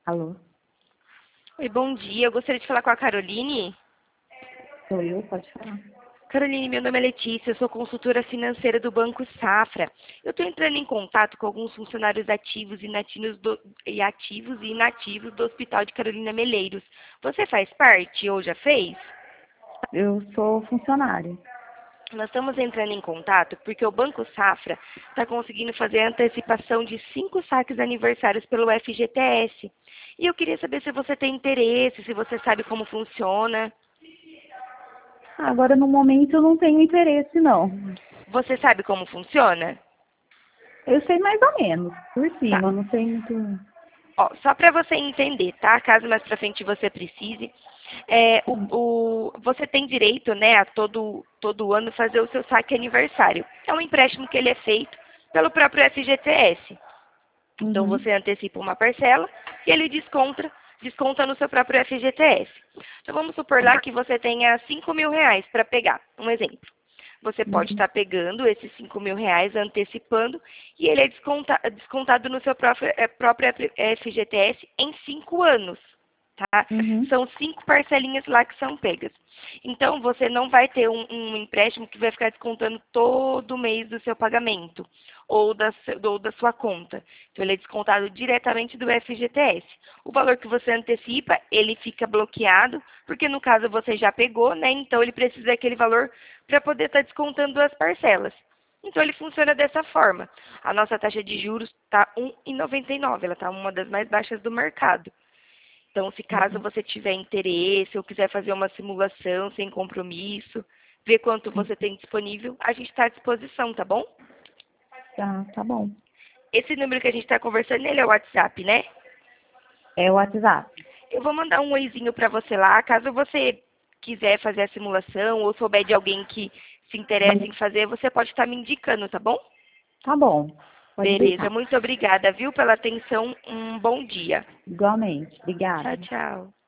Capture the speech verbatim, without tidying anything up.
Alô? Oi, bom dia. Eu gostaria de falar com a Caroline. Sou eu? Pode falar. Caroline, meu nome é Letícia, eu sou consultora financeira do Banco Safra. Eu estou entrando em contato com alguns funcionários ativos e, inativos do, e ativos e inativos do Hospital de Carolina Meleiros. Você faz parte ou já fez? Eu sou funcionária. Nós estamos entrando em contato porque o Banco Safra está conseguindo fazer a antecipação de cinco saques aniversários pelo F G T S. E eu queria saber se você tem interesse, se você sabe como funciona. Agora, no momento, eu não tenho interesse, não. Você sabe como funciona? Eu sei mais ou menos, por Tá. cima, não sei muito... Ó, só para você entender, tá? Caso mais para frente você precise, é, o, o- você tem direito, né, a todo, todo ano fazer o seu saque aniversário. É um empréstimo que ele é feito pelo próprio F G T S. Então Uhum. você antecipa uma parcela e ele desconta, desconta no seu próprio F G T S. Então vamos supor lá que você tenha cinco mil reais para pegar, um exemplo. Você pode Uhum. estar pegando esses cinco mil reais, antecipando, e ele é desconta- descontado no seu próprio, eh, próprio F G T S em cinco anos. Tá? Uhum. São cinco parcelinhas lá que são pegas. Então, você não vai ter um, um empréstimo que vai ficar descontando todo mês do seu pagamento ou da, se- ou da sua conta. Então, ele é descontado diretamente do F G T S. O valor que você antecipa, ele fica bloqueado, porque no caso você já pegou, né? Então, ele precisa daquele valor para poder estar descontando as parcelas. Então, ele funciona dessa forma. A nossa taxa de juros está um vírgula noventa e nove, ela está uma das mais baixas do mercado. Então, se caso você tiver interesse ou quiser fazer uma simulação sem compromisso, ver quanto você tem disponível, a gente está à disposição, tá bom? Tá, tá bom. Esse número que a gente está conversando, ele é o WhatsApp, né? É o WhatsApp. Eu vou mandar um oizinho para você lá, caso você quiser fazer a simulação ou souber de alguém que se interessa em fazer, você pode estar me indicando, tá bom? Tá bom. Pode Beleza, deixar. muito obrigada, viu, pela atenção. Um bom dia. Igualmente. Tchau, Obrigada. tchau.